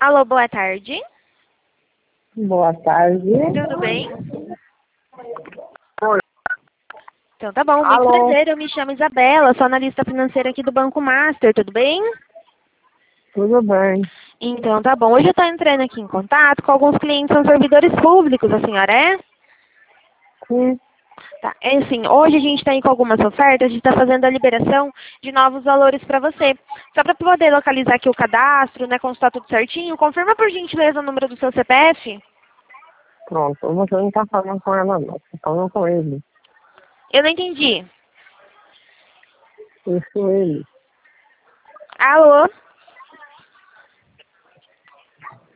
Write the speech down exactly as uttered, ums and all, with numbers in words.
Alô, boa tarde. Boa tarde. Tudo bem? Oi. Então tá bom, muito Alô. prazer. Eu me chamo Isabela, sou analista financeira aqui do Banco Master, tudo bem? Tudo bem. Então tá bom. Hoje eu estou entrando aqui em contato com alguns clientes, são servidores públicos, a senhora é? Sim. Tá. É assim, hoje a gente está aí com algumas ofertas, a gente está fazendo a liberação de novos valores para você. Só para poder localizar aqui o cadastro, né, constar tudo certinho, confirma por gentileza o número do seu C P F. Pronto. Você não está falando com ela, não. Você está falando com ele. Eu não entendi. Isso, ele. Alô?